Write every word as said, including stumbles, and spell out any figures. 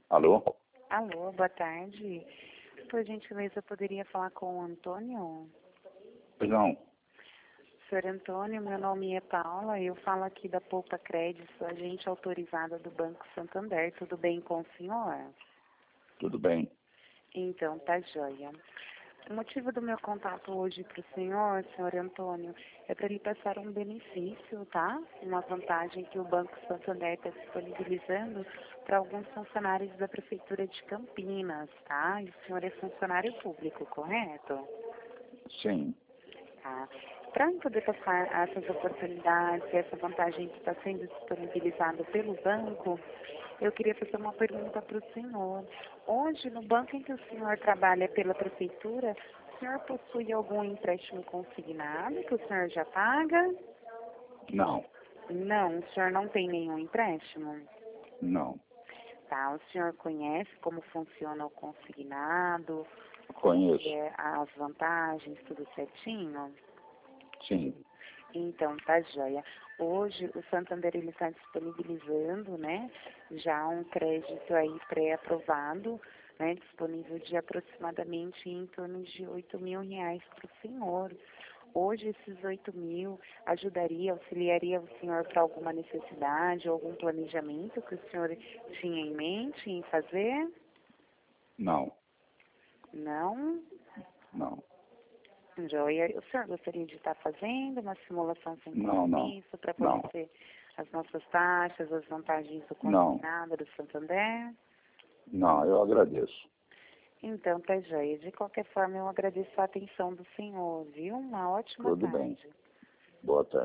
Alô? Alô, boa tarde. Por gentileza, eu poderia falar com o Antônio? Pois não. Senhor Antônio, meu nome é Paula, eu falo aqui da Poupa Crédito, agente autorizada do Banco Santander. Tudo bem com o senhor? Tudo bem. Então, tá joia. O motivo do meu contato hoje para o senhor, senhor Antônio, é para lhe passar um benefício, tá? Uma vantagem que o Banco Santander está disponibilizando para alguns funcionários da Prefeitura de Campinas, tá? E o senhor é funcionário público, correto? Sim. Tá. Para poder passar essas oportunidades, essa vantagem que está sendo disponibilizada pelo banco, eu queria fazer uma pergunta para o senhor. Hoje, no banco em que o senhor trabalha pela prefeitura, o senhor possui algum empréstimo consignado que o senhor já paga? Não. Não, o senhor não tem nenhum empréstimo? Não. Tá, o senhor conhece como funciona o consignado, como que Conheço. é as vantagens, tudo certinho? Sim. Então, tá joia. Hoje, o Santander ele está disponibilizando, né, já um crédito aí pré-aprovado, né, disponível de aproximadamente em torno de oito mil reais para o senhor. Hoje, esses oito mil ajudaria, auxiliaria o senhor para alguma necessidade, algum planejamento que o senhor tinha em mente em fazer? Não. Não? Não. Joia, o senhor gostaria de estar fazendo uma simulação sem Não, não. compromisso para Não. conhecer as nossas taxas, as vantagens do Não. consignado do Santander? Não, eu agradeço. Então, tá joia. De qualquer forma, eu agradeço a atenção do senhor, viu? Uma ótima Tudo bem. tarde. Boa tarde.